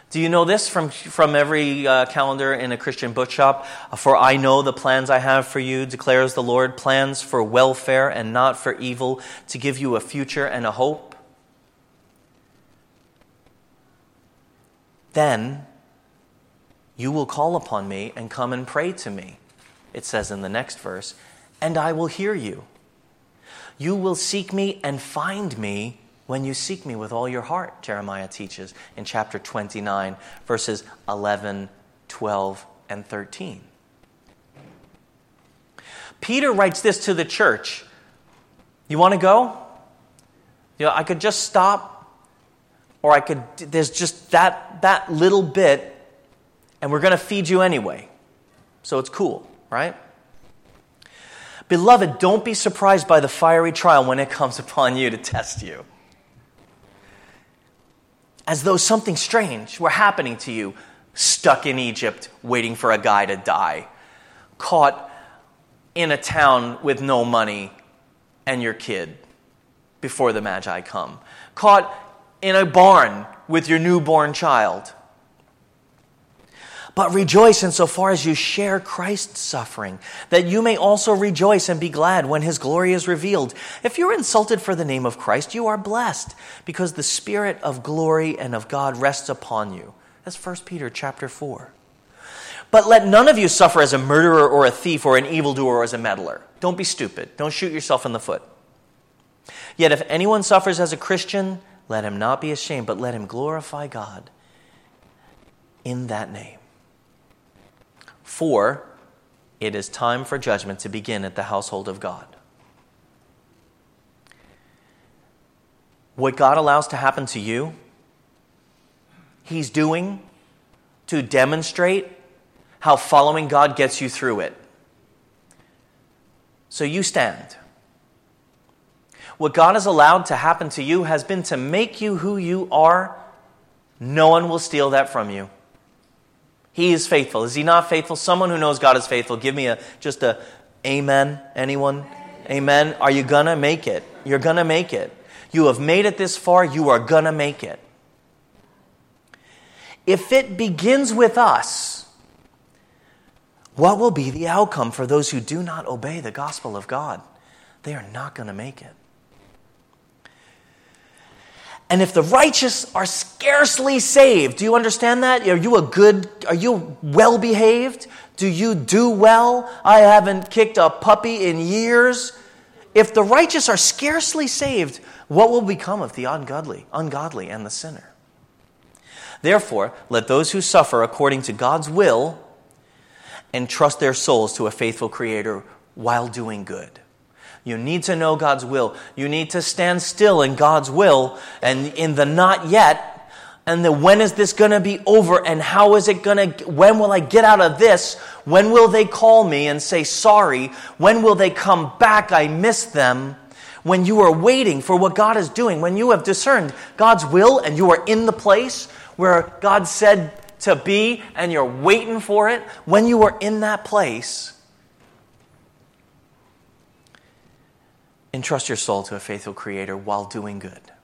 Do you know this from every calendar in a Christian bookshop? For I know the plans I have for you, declares the Lord, plans for welfare and not for evil, to give you a future and a hope. Then you will call upon me and come and pray to me, it says in the next verse, and I will hear you. You will seek me and find me when you seek me with all your heart, Jeremiah teaches in chapter 29, verses 11, 12, and 13. Peter writes this to the church. You want to go? I could just stop, or there's just that little bit, and we're going to feed you anyway. So it's cool, right? Beloved, don't be surprised by the fiery trial when it comes upon you to test you. As though something strange were happening to you, stuck in Egypt, waiting for a guy to die, caught in a town with no money and your kid before the Magi come, caught in a barn with your newborn child. But rejoice insofar as you share Christ's suffering, that you may also rejoice and be glad when his glory is revealed. If you're insulted for the name of Christ, you are blessed, because the Spirit of glory and of God rests upon you. That's 1 Peter chapter 4. But let none of you suffer as a murderer or a thief or an evildoer or as a meddler. Don't be stupid. Don't shoot yourself in the foot. Yet if anyone suffers as a Christian, let him not be ashamed, but let him glorify God in that name. For it is time for judgment to begin at the household of God. What God allows to happen to you, he's doing to demonstrate how following God gets you through it. So you stand. What God has allowed to happen to you has been to make you who you are. No one will steal that from you. He is faithful. Is he not faithful? Someone who knows God is faithful, give me just a amen. Anyone? Amen. Are you going to make it? You're going to make it. You have made it this far. You are going to make it. If it begins with us, what will be the outcome for those who do not obey the gospel of God? They are not going to make it. And if the righteous are scarcely saved, do you understand that? Are you well behaved? Do you do well? I haven't kicked a puppy in years. If the righteous are scarcely saved, what will become of the ungodly and the sinner? Therefore, let those who suffer according to God's will entrust their souls to a faithful Creator while doing good. You need to know God's will. You need to stand still in God's will and in the not yet. And the when is this going to be over? And how is it going to, when will I get out of this? When will they call me and say sorry? When will they come back? I missed them. When you are waiting for what God is doing, when you have discerned God's will and you are in the place where God said to be and you're waiting for it, when you are in that place, entrust your soul to a faithful Creator while doing good.